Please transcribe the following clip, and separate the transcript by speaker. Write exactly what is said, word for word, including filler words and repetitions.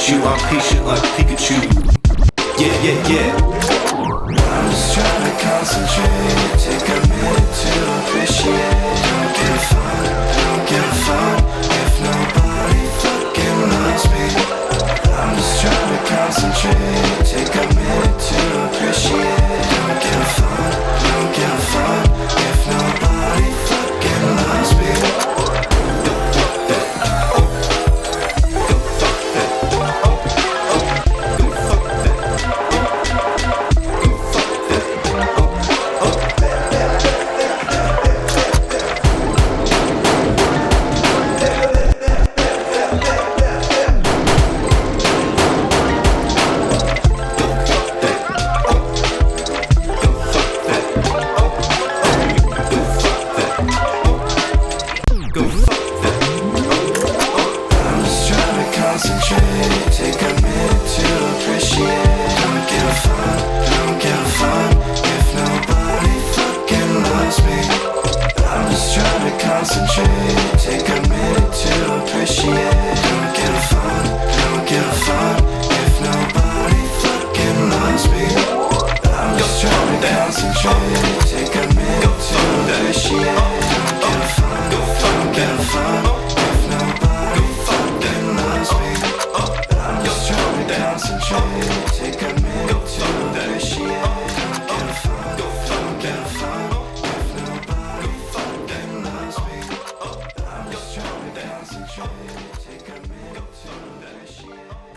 Speaker 1: at you, I'm patient like Pikachu. Yeah, yeah, yeah.
Speaker 2: I'm just trying to concentrate, take a minute to appreciate. Don't get fun, don't get fun if nobody fucking loves me. I'm just trying to concentrate, take a minute to appreciate. Don't get fun, don't get fun if nobody fucking loves me. Concentrate, take a minute to appreciate. Don't get fun, don't get fun if nobody fucking loves me. I'm just trying to concentrate, take a minute to appreciate. Don't get fun, don't get fun if nobody fucking loves me. I'm just trying to concentrate, take a minute to appreciate. Don't get fun, don't get fun if nobody fucking loves me. I'm just trying to concentrate, take a minute to appreciate. Don't get fun, don't get fun if nobody fucking loves me. I'm just trying to concentrate, take a minute to appreciate.